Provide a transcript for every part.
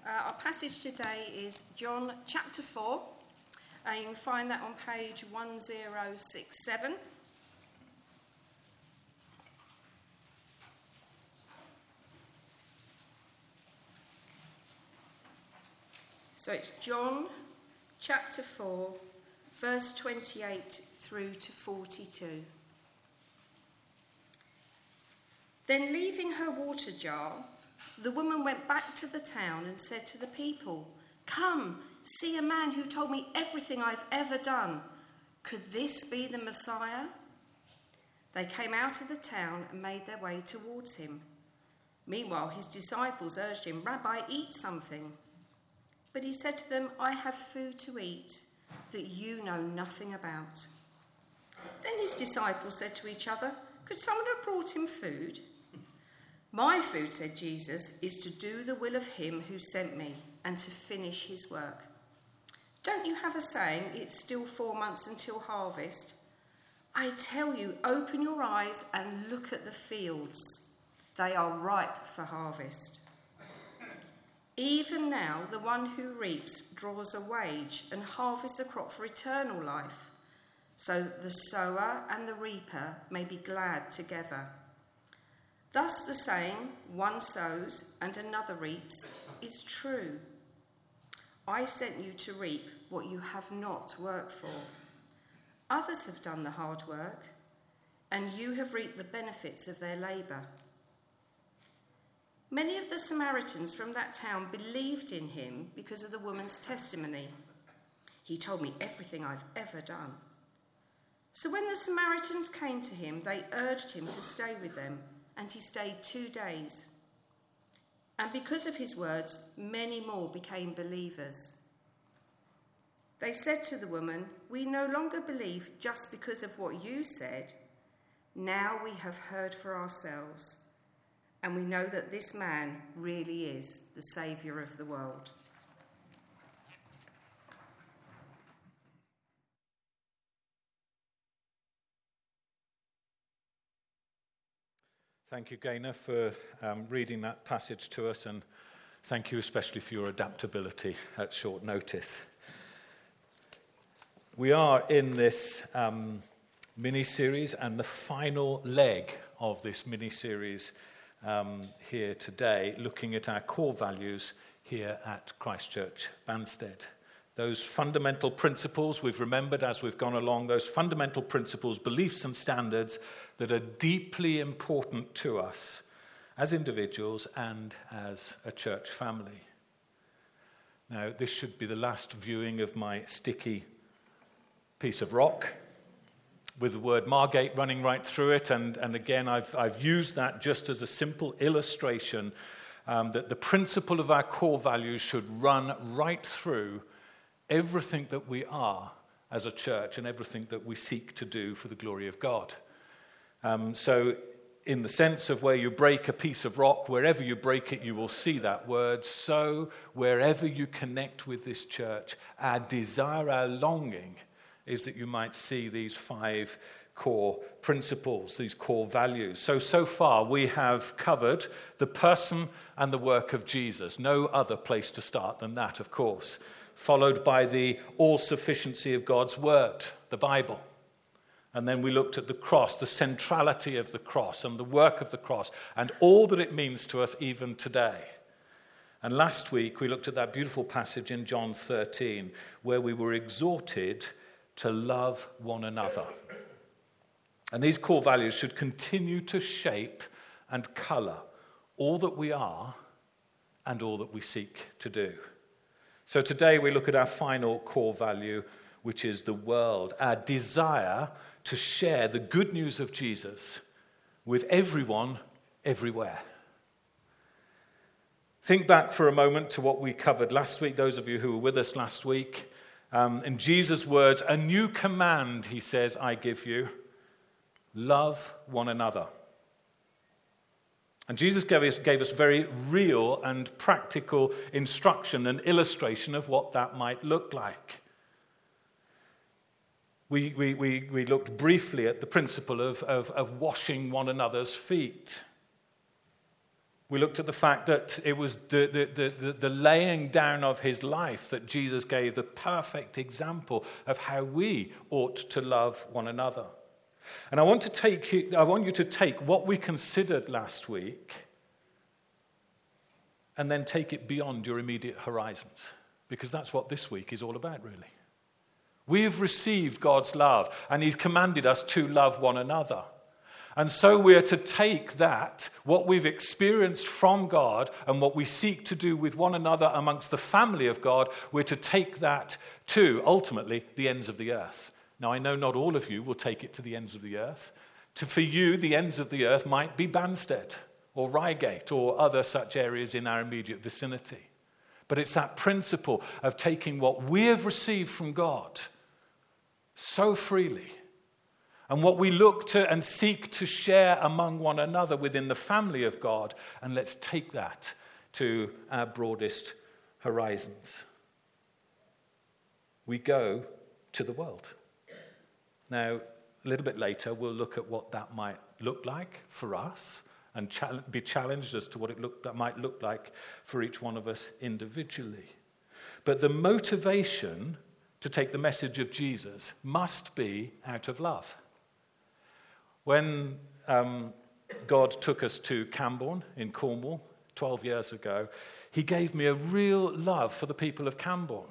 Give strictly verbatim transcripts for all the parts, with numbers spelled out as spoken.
Uh, our passage today is John chapter four, and you can find that on page one zero six seven. So it's John chapter four, verse twenty-eight through to forty-two. Then, leaving her water jar, the woman went back to the town and said to the people, "Come, see a man who told me everything I've ever done. Could this be the Messiah?" They came out of the town and made their way towards him. Meanwhile, his disciples urged him, "Rabbi, eat something." But he said to them, "I have food to eat that you know nothing about." Then his disciples said to each other, "Could someone have brought him food?" "My food," said Jesus, "is to do the will of him who sent me and to finish his work. Don't you have a saying, 'It's still four months until harvest'? I tell you, open your eyes and look at the fields. They are ripe for harvest. Even now, the one who reaps draws a wage and harvests a crop for eternal life, so that the sower and the reaper may be glad together. Thus the saying, 'One sows and another reaps,' is true. I sent you to reap what you have not worked for. Others have done the hard work, and you have reaped the benefits of their labour." Many of the Samaritans from that town believed in him because of the woman's testimony. "He told me everything I've ever done." So when the Samaritans came to him, they urged him to stay with them, and he stayed two days. And because of his words, many more became believers. They said to the woman, "We no longer believe just because of what you said. Now we have heard for ourselves, and we know that this man really is the Saviour of the world." Thank you, Gaynor, for um, reading that passage to us, and thank you especially for your adaptability at short notice. We are in this um, mini-series and the final leg of this mini-series um, here today, looking at our core values here at Christchurch Banstead. Those fundamental principles we've remembered as we've gone along, those fundamental principles, beliefs and standards that are deeply important to us as individuals and as a church family. Now, this should be the last viewing of my sticky piece of rock with the word Margate running right through it. And, and again, I've, I've used that just as a simple illustration um, that the principle of our core values should run right through everything that we are as a church and everything that we seek to do for the glory of God. Um, so in the sense of where you break a piece of rock, wherever you break it, you will see that word. So wherever you connect with this church, our desire, our longing is that you might see these five core principles, these core values. So, so far we have covered the person and the work of Jesus. No other place to start than that, of course. Followed by the all-sufficiency of God's word, the Bible. And then we looked at the cross, the centrality of the cross and the work of the cross and all that it means to us even today. And last week we looked at that beautiful passage in John thirteen where we were exhorted to love one another. And these core values should continue to shape and colour all that we are and all that we seek to do. So today we look at our final core value, which is the world, our desire to share the good news of Jesus with everyone, everywhere. Think back for a moment to what we covered last week, those of you who were with us last week. Um, in Jesus' words, "A new command," he says, "I give you, love one another." And Jesus gave us, gave us very real and practical instruction and illustration of what that might look like. We, we, we, we looked briefly at the principle of, of, of washing one another's feet. We looked at the fact that it was the, the, the, the, the laying down of his life that Jesus gave the perfect example of how we ought to love one another. And I want to take you, I want you to take what we considered last week and then take it beyond your immediate horizons, because that's what this week is all about, really. We have received God's love, and he's commanded us to love one another. And so we are to take that, what we've experienced from God and what we seek to do with one another amongst the family of God, we're to take that to, ultimately, the ends of the earth. Now, I know not all of you will take it to the ends of the earth. To, for you, the ends of the earth might be Banstead or Reigate or other such areas in our immediate vicinity. But it's that principle of taking what we have received from God so freely, and what we look to and seek to share among one another within the family of God, and let's take that to our broadest horizons. We go to the world. Now, a little bit later, we'll look at what that might look like for us and ch- be challenged as to what it look, that might look like for each one of us individually. But the motivation to take the message of Jesus must be out of love. When um, God took us to Camborne in Cornwall twelve years ago, he gave me a real love for the people of Camborne.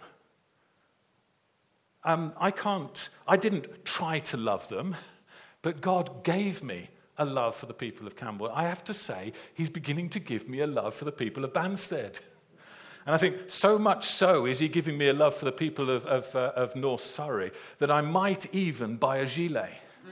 Um, I can't, I didn't try to love them, but God gave me a love for the people of Camborne. I have to say, he's beginning to give me a love for the people of Banstead. And I think so much so is he giving me a love for the people of, of, uh, of North Surrey that I might even buy a gilet.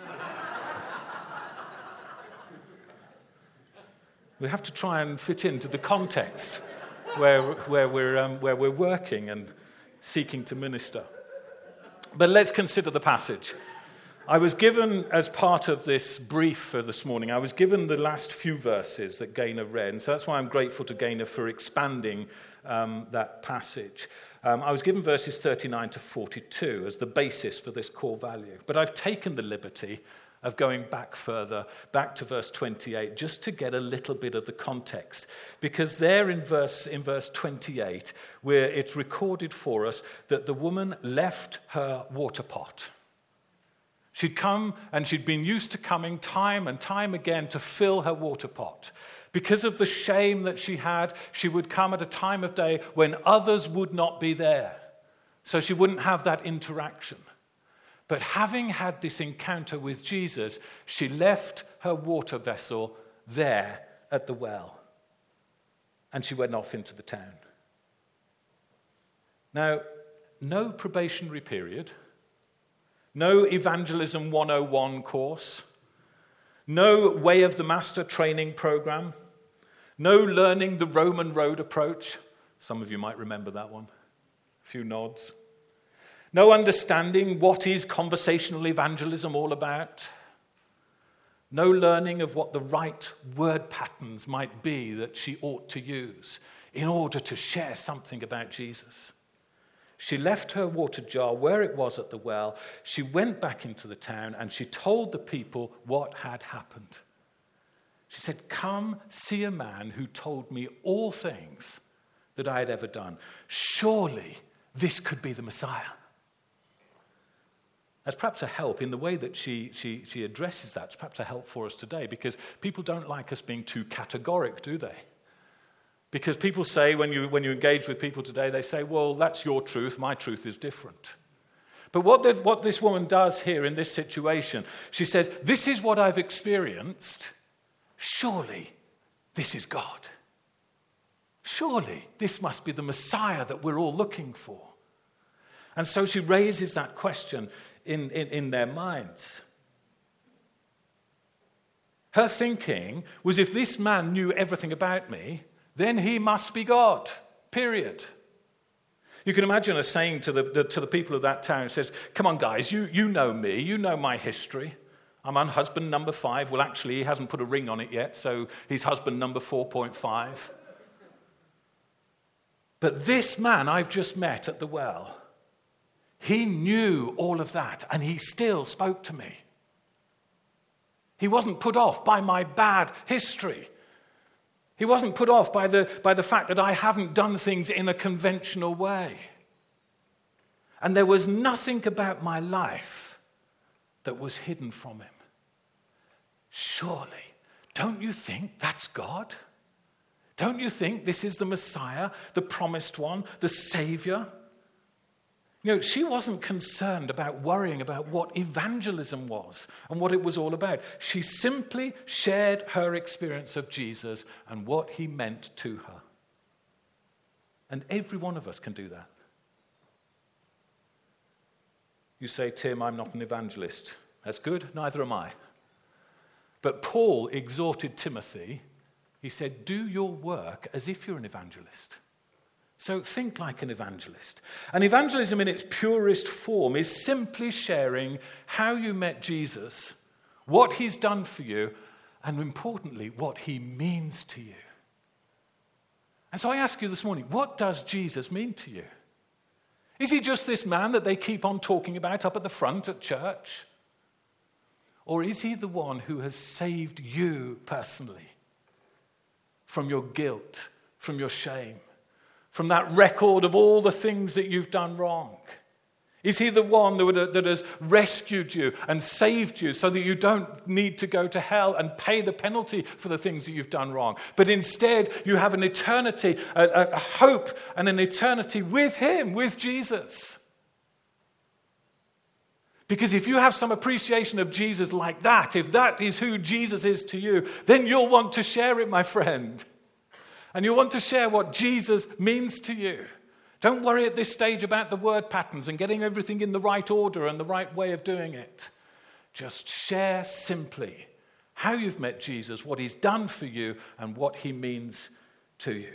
We have to try and fit into the context where, where, we're, um, where we're working and seeking to minister. But let's consider the passage. I was given, as part of this brief for this morning, I was given the last few verses that Gaynor read, and so that's why I'm grateful to Gaynor for expanding um, that passage. Um, I was given verses thirty-nine to forty-two as the basis for this core value. But I've taken the liberty of going back further, back to verse twenty-eight, just to get a little bit of the context. Because there in verse, in verse twenty-eight, where it's recorded for us that the woman left her water pot. She'd come, and she'd been used to coming time and time again to fill her water pot. Because of the shame that she had, she would come at a time of day when others would not be there. So she wouldn't have that interaction. But having had this encounter with Jesus, she left her water vessel there at the well. And she went off into the town. Now, no probationary period. No Evangelism one oh one course. No Way of the Master training program. No learning the Roman road approach. Some of you might remember that one. A few nods. No understanding what is conversational evangelism all about. No learning of what the right word patterns might be that she ought to use in order to share something about Jesus. She left her water jar where it was at the well. She went back into the town and she told the people what had happened. She said, "Come see a man who told me all things that I had ever done. Surely this could be the Messiah." That's perhaps a help in the way that she, she, she addresses that. It's perhaps a help for us today, because people don't like us being too categoric, do they? Because people say, when you, when you engage with people today, they say, well, that's your truth, my truth is different. But what, the, what this woman does here in this situation, she says, this is what I've experienced. Surely this is God. Surely this must be the Messiah that we're all looking for. And so she raises that question in, in, in their minds. Her thinking was, if this man knew everything about me, then he must be God, period. You can imagine her saying to the, the, to the people of that town, says, come on guys, you, you know me, you know my history. I'm on husband number five. Well, actually, he hasn't put a ring on it yet, so he's husband number four point five. But this man I've just met at the well, he knew all of that, and he still spoke to me. He wasn't put off by my bad history. He wasn't put off by the, by the fact that I haven't done things in a conventional way. And there was nothing about my life that was hidden from him. Surely, don't you think that's God? Don't you think this is the Messiah, the promised one, the Savior? You know, she wasn't concerned about worrying about what evangelism was and what it was all about. She simply shared her experience of Jesus and what he meant to her. And every one of us can do that. You say, Tim, I'm not an evangelist. That's good, neither am I. But Paul exhorted Timothy. He said, do your work as if you're an evangelist. So think like an evangelist. And evangelism in its purest form is simply sharing how you met Jesus, what he's done for you, and importantly, what he means to you. And so I ask you this morning, what does Jesus mean to you? Is he just this man that they keep on talking about up at the front at church? Or is he the one who has saved you personally from your guilt, from your shame, from that record of all the things that you've done wrong? Is he the one that, that has rescued you and saved you so that you don't need to go to hell and pay the penalty for the things that you've done wrong? But instead, you have an eternity, a, a hope and an eternity with him, with Jesus. Because if you have some appreciation of Jesus like that, if that is who Jesus is to you, then you'll want to share it, my friend. And you'll want to share what Jesus means to you. Don't worry at this stage about the word patterns and getting everything in the right order and the right way of doing it. Just share simply how you've met Jesus, what he's done for you, and what he means to you.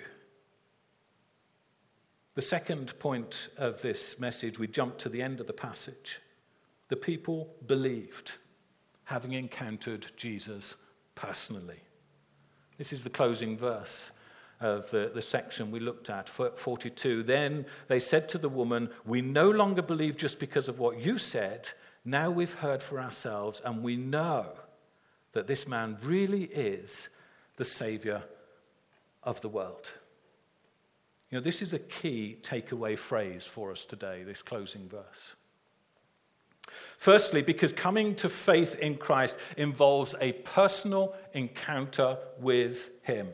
The second point of this message, we jump to the end of the passage. The people believed, having encountered Jesus personally. This is the closing verse of the, the section we looked at, forty-two. Then they said to the woman, we no longer believe just because of what you said. Now we've heard for ourselves, and we know that this man really is the Savior of the world. You know, this is a key takeaway phrase for us today, this closing verse. Firstly, because coming to faith in Christ involves a personal encounter with him.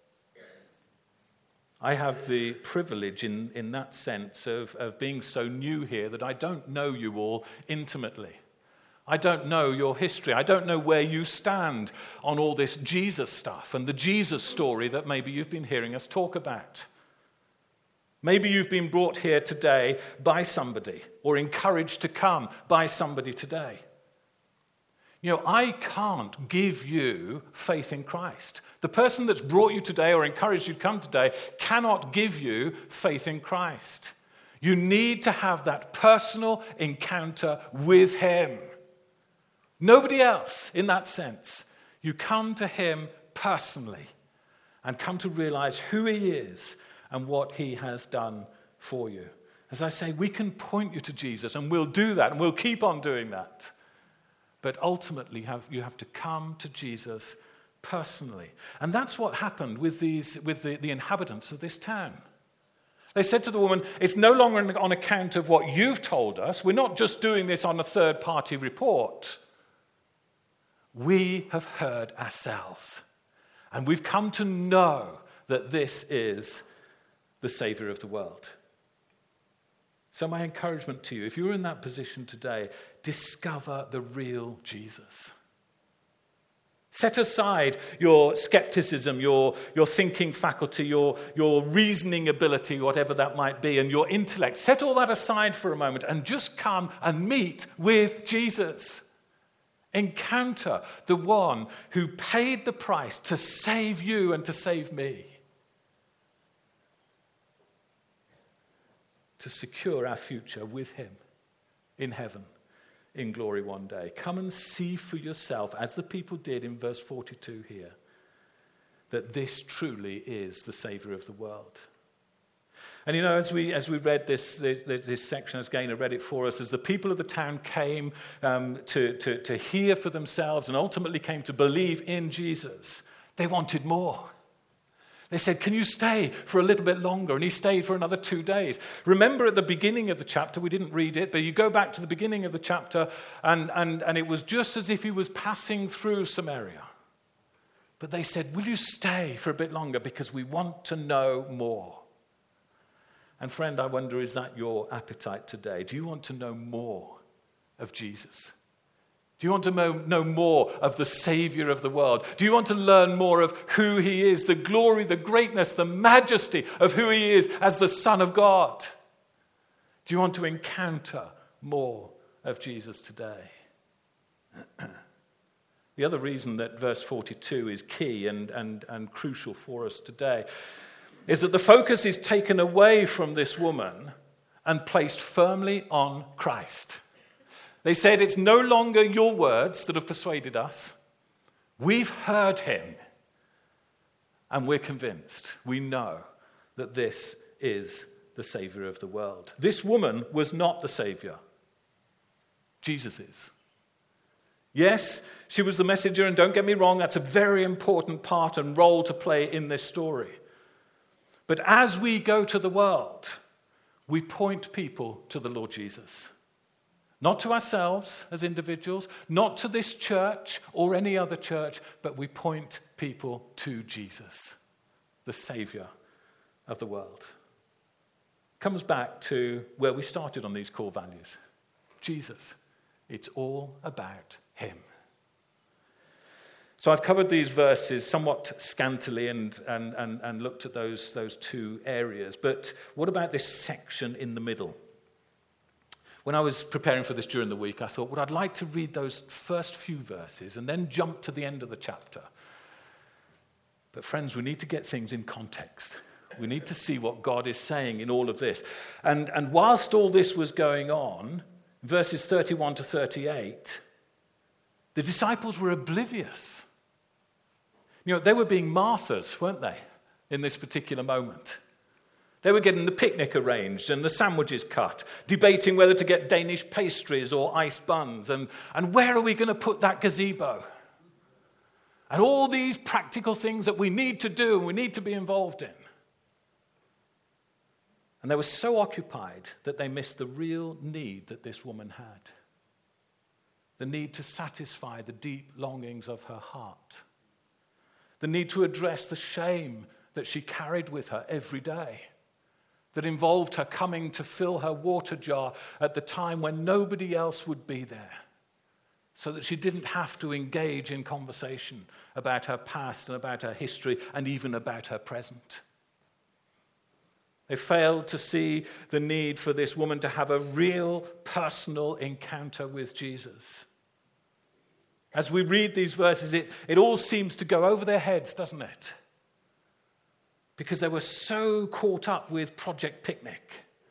I have the privilege in, in that sense of, of being so new here that I don't know you all intimately. I don't know your history. I don't know where you stand on all this Jesus stuff and the Jesus story that maybe you've been hearing us talk about. Maybe you've been brought here today by somebody or encouraged to come by somebody today. You know, I can't give you faith in Christ. The person that's brought you today or encouraged you to come today cannot give you faith in Christ. You need to have that personal encounter with him. Nobody else in that sense. You come to him personally and come to realize who he is and what he has done for you. As I say, we can point you to Jesus, and we'll do that, and we'll keep on doing that. But ultimately, have, you have to come to Jesus personally. And that's what happened with, these, with the, the inhabitants of this town. They said to the woman, it's no longer on account of what you've told us. We're not just doing this on a third-party report. We have heard ourselves. And we've come to know that this is the Savior of the world. So my encouragement to you, if you're in that position today, discover the real Jesus. Set aside your skepticism, your, your thinking faculty, your, your reasoning ability, whatever that might be, and your intellect. Set all that aside for a moment and just come and meet with Jesus. Encounter the one who paid the price to save you and to save me. To secure our future with him in heaven, in glory one day. Come and see for yourself, as the people did in verse forty-two here, that this truly is the Savior of the world. And you know, as we as we read this this, this section, as Gaynor read it for us, as the people of the town came um, to, to, to hear for themselves and ultimately came to believe in Jesus, they wanted more. They said, can you stay for a little bit longer? And he stayed for another two days. Remember at the beginning of the chapter, we didn't read it, but you go back to the beginning of the chapter, and, and, and it was just as if he was passing through Samaria. But they said, will you stay for a bit longer because we want to know more? And friend, I wonder, is that your appetite today? Do you want to know more of Jesus? Do you want to know, know more of the Savior of the world? Do you want to learn more of who he is, the glory, the greatness, the majesty of who he is as the Son of God? Do you want to encounter more of Jesus today? The other reason that verse forty-two is key and, and, and crucial for us today is that the focus is taken away from this woman and placed firmly on Christ. They said, it's no longer your words that have persuaded us. We've heard him. And we're convinced. We know that this is the Savior of the world. This woman was not the Savior. Jesus is. Yes, she was the messenger, and don't get me wrong, that's a very important part and role to play in this story. But as we go to the world, we point people to the Lord Jesus. Not to ourselves as individuals, not to this church or any other church, but we point people to Jesus, the Savior of the world. Comes back to where we started on these core values. Jesus. It's all about him. So I've covered these verses somewhat scantily and, and, and, and looked at those, those two areas. But what about this section in the middle? When I was preparing for this during the week, I thought, well, I'd like to read those first few verses and then jump to the end of the chapter. But friends, we need to get things in context. We need to see what God is saying in all of this. And, and whilst all this was going on, verses thirty-one to thirty-eight, the disciples were oblivious. You know, they were being Marthas, weren't they, in this particular moment? They were getting the picnic arranged and the sandwiches cut, debating whether to get Danish pastries or iced buns, and, and where are we going to put that gazebo? And all these practical things that we need to do and we need to be involved in. And they were so occupied that they missed the real need that this woman had. The need to satisfy the deep longings of her heart. The need to address the shame that she carried with her every day. That involved her coming to fill her water jar at the time when nobody else would be there. So that she didn't have to engage in conversation about her past and about her history and even about her present. They failed to see the need for this woman to have a real personal encounter with Jesus. As we read these verses, it, it all seems to go over their heads, doesn't it? Because they were so caught up with Project Picnic.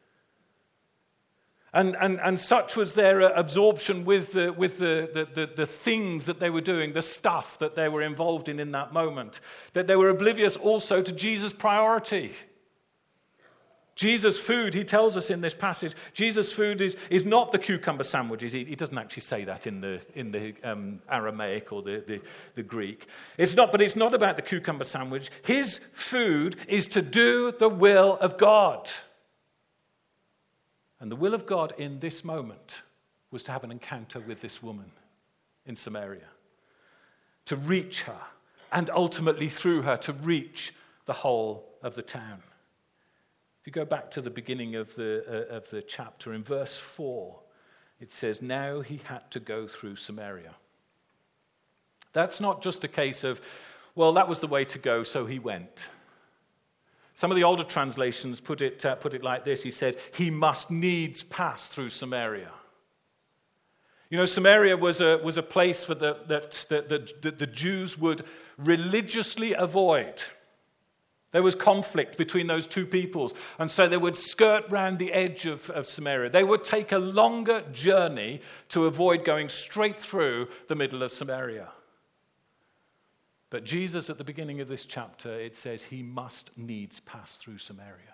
And, and, and such was their absorption with, the, with the, the, the, the things that they were doing, the stuff that they were involved in in that moment, that they were oblivious also to Jesus' priority. Jesus' food, he tells us in this passage, Jesus' food is, is not the cucumber sandwiches. He, he doesn't actually say that in the, in the um, Aramaic or the, the, the Greek. It's not, but it's not about the cucumber sandwich. His food is to do the will of God. And the will of God in this moment was to have an encounter with this woman in Samaria. To reach her, and ultimately through her to reach the whole of the town. If you go back to the beginning of the, uh, of the chapter, in verse four, it says, now he had to go through Samaria. That's not just a case of, well, that was the way to go, so he went. Some of the older translations put it, uh, put it like this. He said, he must needs pass through Samaria. You know, Samaria was a, was a place for the, that, that, that, that the Jews would religiously avoid. There was conflict between those two peoples, and so they would skirt round the edge of, of Samaria. They would take a longer journey to avoid going straight through the middle of Samaria. But Jesus, at the beginning of this chapter, it says he must needs pass through Samaria.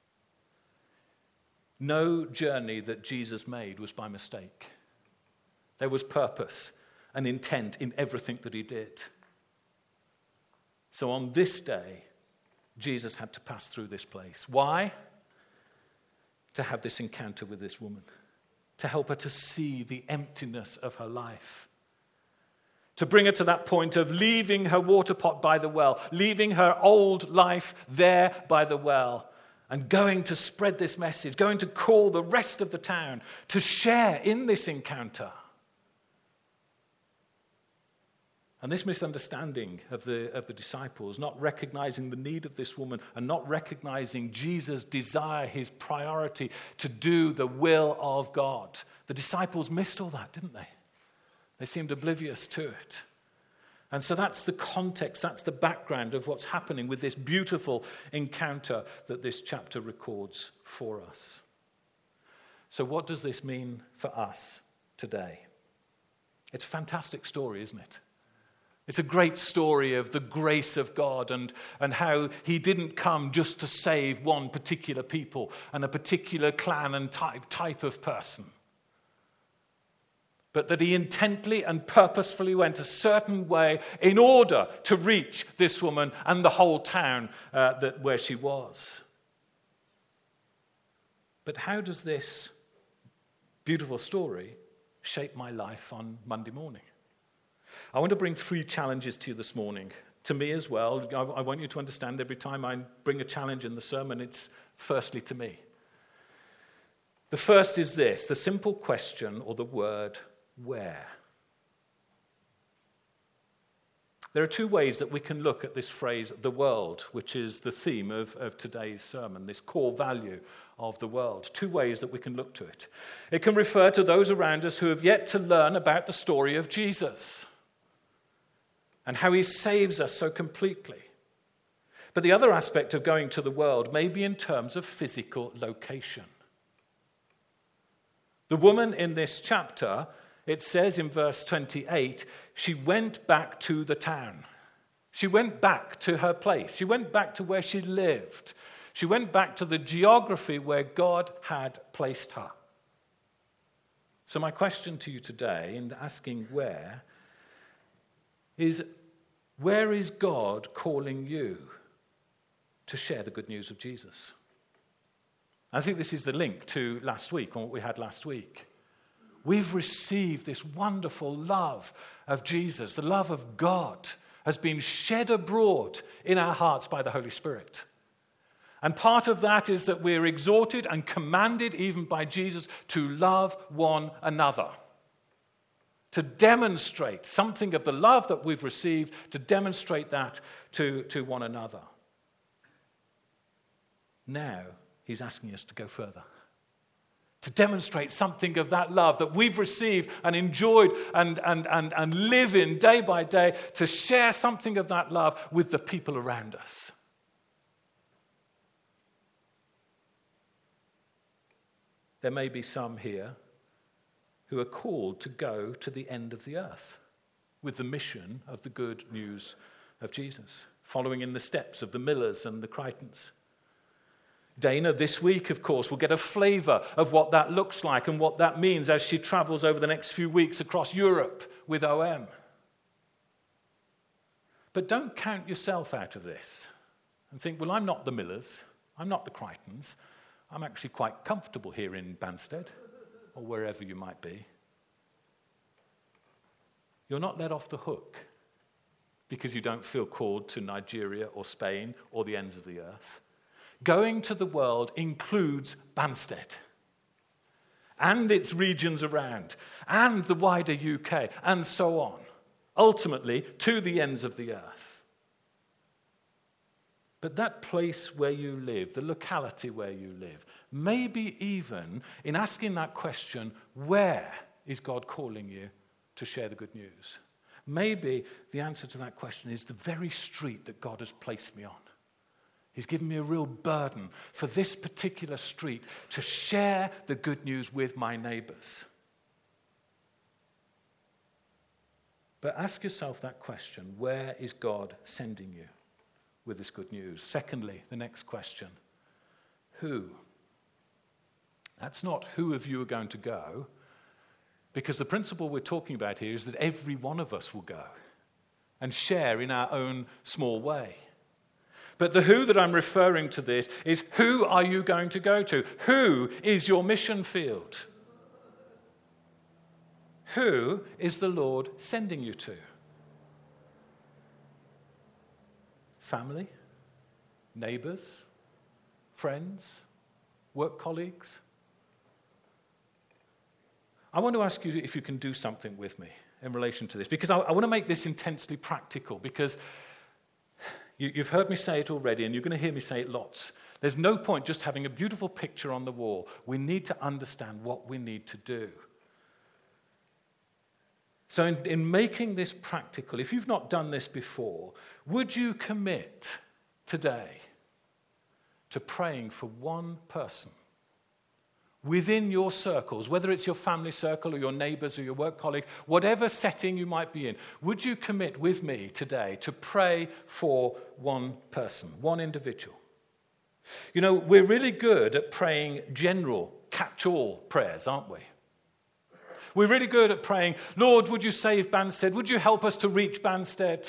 No journey that Jesus made was by mistake. There was purpose and intent in everything that he did. So on this day, Jesus had to pass through this place. Why? To have this encounter with this woman, to help her to see the emptiness of her life, to bring her to that point of leaving her water pot by the well, leaving her old life there by the well, and going to spread this message, going to call the rest of the town to share in this encounter. And this misunderstanding of the, of the disciples, not recognizing the need of this woman and not recognizing Jesus' desire, his priority to do the will of God. The disciples missed all that, didn't they? They seemed oblivious to it. And so that's the context, that's the background of what's happening with this beautiful encounter that this chapter records for us. So what does this mean for us today? It's a fantastic story, isn't it? It's a great story of the grace of God and, and how he didn't come just to save one particular people and a particular clan and type, type of person, but that he intently and purposefully went a certain way in order to reach this woman and the whole town uh, that, where she was. But how does this beautiful story shape my life on Monday morning? I want to bring three challenges to you this morning. To me as well. I want you to understand every time I bring a challenge in the sermon, it's firstly to me. The first is this, the simple question or the word, where? There are two ways that we can look at this phrase, the world, which is the theme of, of today's sermon, this core value of the world. Two ways that we can look to it. It can refer to those around us who have yet to learn about the story of Jesus and how he saves us so completely. But the other aspect of going to the world may be in terms of physical location. The woman in this chapter, it says in verse twenty-eight, she went back to the town. She went back to her place. She went back to where she lived. She went back to the geography where God had placed her. So my question to you today, in asking where, is where is God calling you to share the good news of Jesus? I think this is the link to last week, on what we had last week. We've received this wonderful love of Jesus. The love of God has been shed abroad in our hearts by the Holy Spirit. And part of that is that we're exhorted and commanded even by Jesus to love one another. To demonstrate something of the love that we've received, to demonstrate that to, to one another. Now, he's asking us to go further. To demonstrate something of that love that we've received and enjoyed and, and, and, and live in day by day, to share something of that love with the people around us. There may be some here who are called to go to the end of the earth with the mission of the good news of Jesus, following in the steps of the Millers and the Crichtons. Dana, this week, of course, will get a flavour of what that looks like and what that means as she travels over the next few weeks across Europe with O M. But don't count yourself out of this and think, well, I'm not the Millers, I'm not the Crichtons, I'm actually quite comfortable here in Banstead or wherever you might be. You're not let off the hook because you don't feel called to Nigeria or Spain or the ends of the earth. Going to the world includes Banstead and its regions around and the wider U K and so on, ultimately to the ends of the earth. But that place where you live, the locality where you live, maybe even in asking that question, where is God calling you to share the good news? Maybe the answer to that question is the very street that God has placed me on. He's given me a real burden for this particular street to share the good news with my neighbours. But ask yourself that question, where is God sending you with this good news? Secondly, the next question, who? That's not who of you are going to go, because the principle we're talking about here is that every one of us will go and share in our own small way. But the who that I'm referring to this is, who are you going to go to? Who is your mission field? Who is the Lord sending you to? Family? Neighbors? Friends? Work colleagues? I want to ask you if you can do something with me in relation to this, because I, I want to make this intensely practical, because you, you've heard me say it already, and you're going to hear me say it lots. There's no point just having a beautiful picture on the wall. We need to understand what we need to do. So in, in making this practical, if you've not done this before, would you commit today to praying for one person within your circles, whether it's your family circle or your neighbors or your work colleague, whatever setting you might be in? Would you commit with me today to pray for one person, one individual? You know, we're really good at praying general, catch-all prayers, aren't we? We're really good at praying, Lord, would you save Banstead? Would you help us to reach Banstead?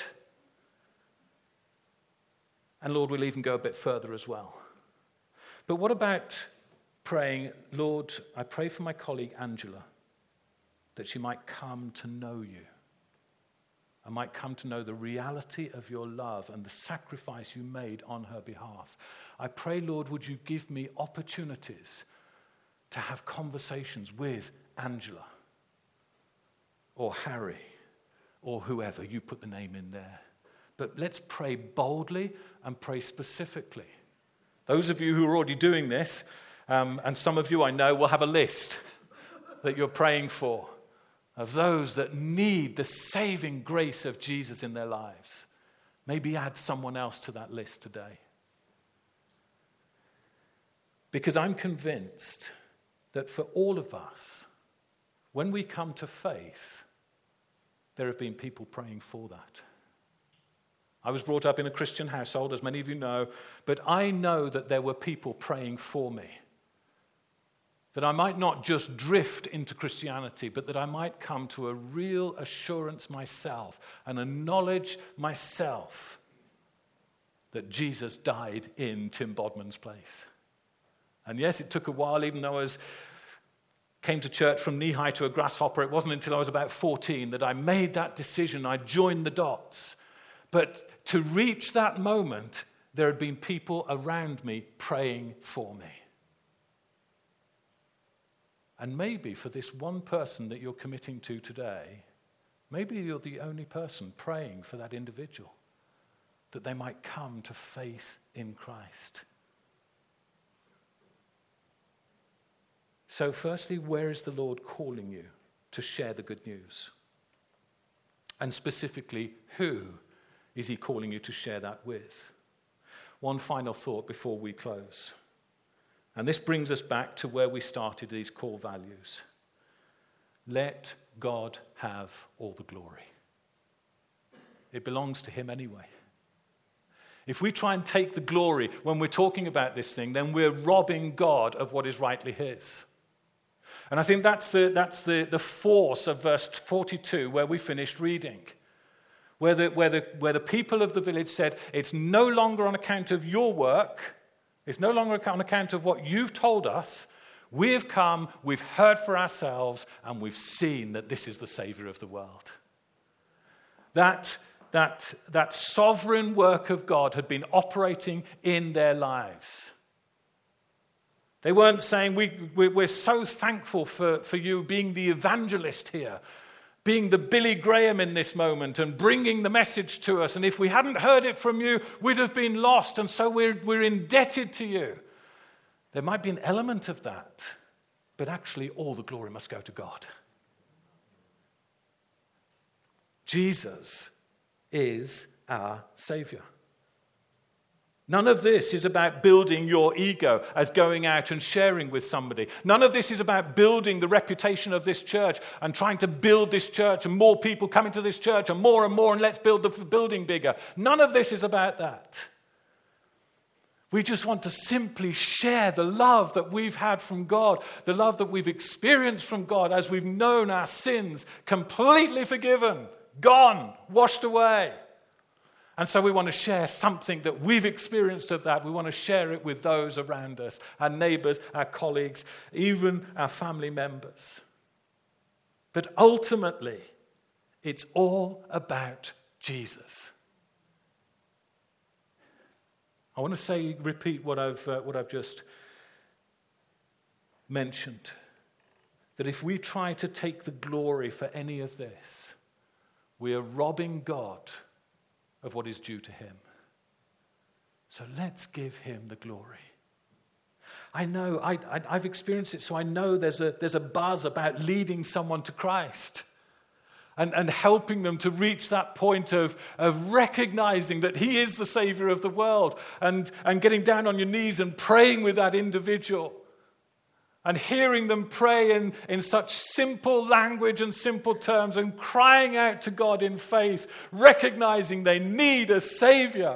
And Lord, we'll even go a bit further as well. But what about praying, Lord, I pray for my colleague Angela, that she might come to know you, and might come to know the reality of your love and the sacrifice you made on her behalf. I pray, Lord, would you give me opportunities to have conversations with Angela, or Harry, or whoever. You put the name in there. But let's pray boldly and pray specifically. Those of you who are already doing this, um, and some of you I know will have a list that you're praying for, of those that need the saving grace of Jesus in their lives. Maybe add someone else to that list today. Because I'm convinced that for all of us, when we come to faith, there have been people praying for that. I was brought up in a Christian household, as many of you know, but I know that there were people praying for me. That I might not just drift into Christianity, but that I might come to a real assurance myself and acknowledge myself that Jesus died in Tim Bodman's place. And yes, it took a while, even though I was came to church from knee-high to a grasshopper. It wasn't until I was about fourteen that I made that decision. I joined the dots. But to reach that moment, there had been people around me praying for me. And maybe for this one person that you're committing to today, maybe you're the only person praying for that individual, that they might come to faith in Christ. So firstly, where is the Lord calling you to share the good news? And specifically, who is he calling you to share that with? One final thought before we close. And this brings us back to where we started these core values. Let God have all the glory. It belongs to him anyway. If we try and take the glory when we're talking about this thing, then we're robbing God of what is rightly his. And I think that's the, that's the, the force of verse forty-two, where we finished reading. Where the, where, the, where the people of the village said, it's no longer on account of your work, it's no longer on account of what you've told us. We've come, we've heard for ourselves, and we've seen that this is the Savior of the world. That, that, that sovereign work of God had been operating in their lives. They weren't saying, we, we, we're so thankful for, for you being the evangelist here, being the Billy Graham in this moment and bringing the message to us. And if we hadn't heard it from you, we'd have been lost. And so we're, we're indebted to you. There might be an element of that, but actually all the glory must go to God. Jesus is our Savior. None of this is about building your ego as going out and sharing with somebody. None of this is about building the reputation of this church and trying to build this church and more people coming to this church and more and more and let's build the building bigger. None of this is about that. We just want to simply share the love that we've had from God, the love that we've experienced from God as we've known our sins completely forgiven, gone, washed away. And so we want to share something that we've experienced of that. We want to share it with those around us, our neighbors, our colleagues, even our family members. But ultimately, it's all about Jesus. I want to say, repeat what I've uh, what I've just mentioned. That if we try to take the glory for any of this, we are robbing God of what is due to him. So let's give him the glory. I know, I, I, I've experienced it, so I know there's a, there's a buzz about leading someone to Christ and, and helping them to reach that point of, of recognizing that he is the Savior of the world and, and getting down on your knees and praying with that individual and hearing them pray in, in such simple language and simple terms and crying out to God in faith, recognizing they need a Savior.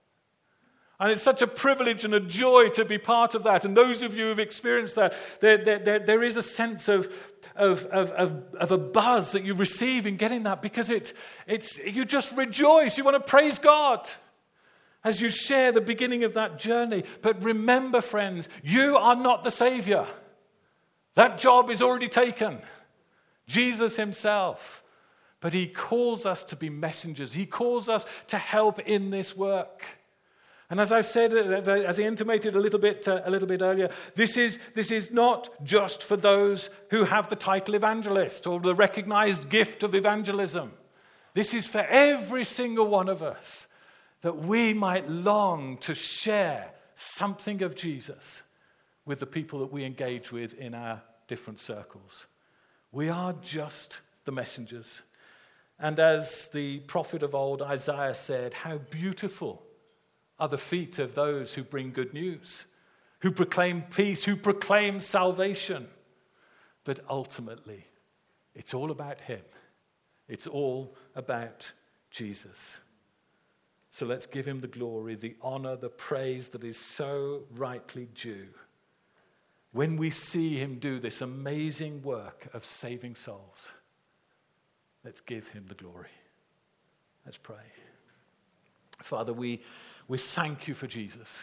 And it's such a privilege and a joy to be part of that. And those of you who have experienced that, there, there, there, there is a sense of, of, of, of, of a buzz that you receive in getting that, because it, it's, you just rejoice. You want to praise God as you share the beginning of that journey. But remember, friends, you are not the Savior. That job is already taken. Jesus himself. But he calls us to be messengers. He calls us to help in this work. And as I've said, as I, as I intimated a little bit uh, a little bit earlier, this is, this is not just for those who have the title evangelist or the recognized gift of evangelism. This is for every single one of us, that we might long to share something of Jesus with the people that we engage with in our different circles. We are just the messengers. And as the prophet of old, Isaiah, said, how beautiful are the feet of those who bring good news, who proclaim peace, who proclaim salvation. But ultimately, it's all about him. It's all about Jesus. So let's give him the glory, the honor, the praise that is so rightly due when we see him do this amazing work of saving souls. Let's give him the glory. Let's pray. Father, we, we thank you for Jesus.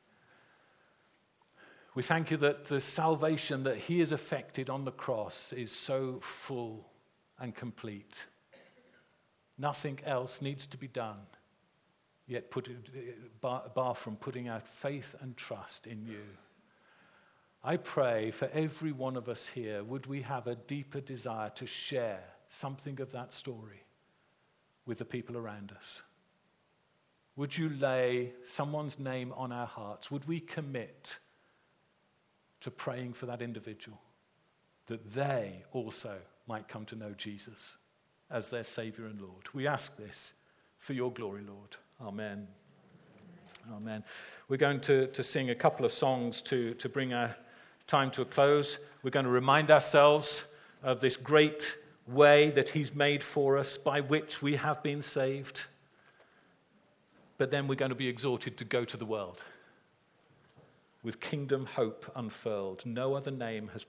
We thank you that the salvation that he has effected on the cross is so full and complete. Nothing else needs to be done, yet put it, bar, bar from putting our faith and trust in you. I pray for every one of us here, would we have a deeper desire to share something of that story with the people around us? Would you lay someone's name on our hearts? Would we commit to praying for that individual, that they also might come to know Jesus as their Savior and Lord? We ask this for your glory, Lord. Amen. Amen. We're going to, to sing a couple of songs to, to bring our time to a close. We're going to remind ourselves of this great way that he's made for us by which we have been saved. But then we're going to be exhorted to go to the world with kingdom hope unfurled. No other name has